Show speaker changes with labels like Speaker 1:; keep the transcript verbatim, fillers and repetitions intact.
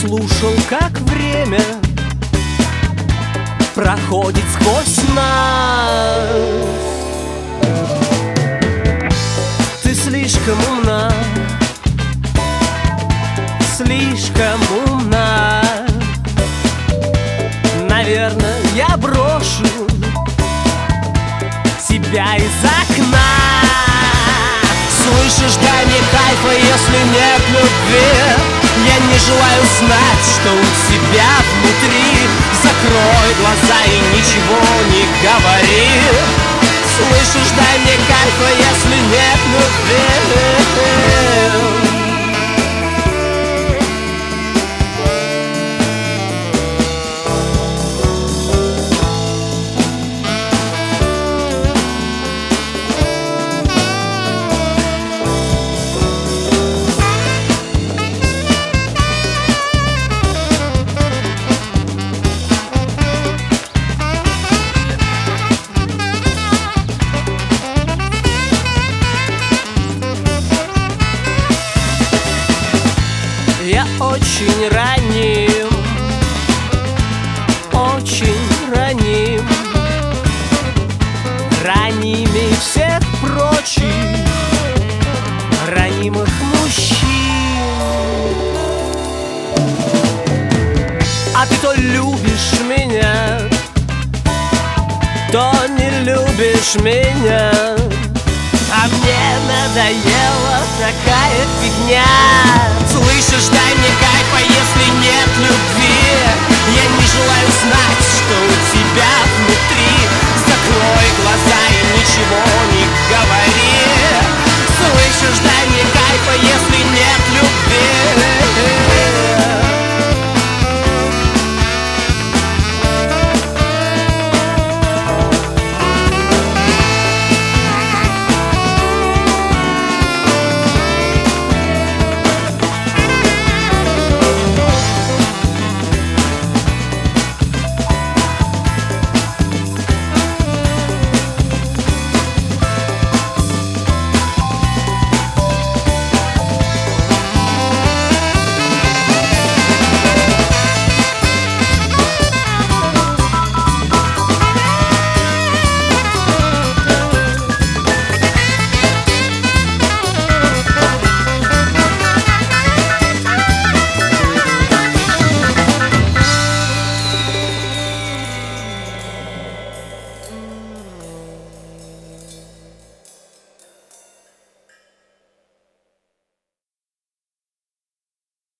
Speaker 1: слушал, как время проходит сквозь нас. Ты слишком умна, слишком умна. Наверное, я брошу тебя из окна. Слышишь, дай мне кайфа, если нет любви. Я не желаю знать, что у тебя внутри. Закрой глаза и ничего не говори. Слышишь, дай мне кайфа, если нет любви. Я очень раним, очень раним, ранимей всех прочих ранимых мужчин. А ты то любишь меня, то не любишь меня. А мне надоела такая фигня. Слышишь, дай мне кайфа, если нет любви. Я не желаю знать, что у тебя